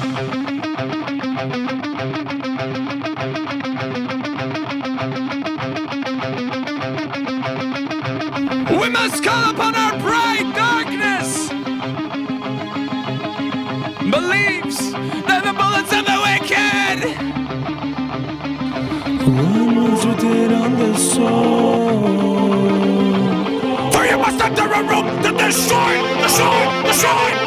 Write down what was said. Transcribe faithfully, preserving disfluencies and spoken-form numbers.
We must call upon our bright darkness. Believes that the bullets of the wicked. One was written on the soul. For you must enter a room to destroy, destroy, destroy.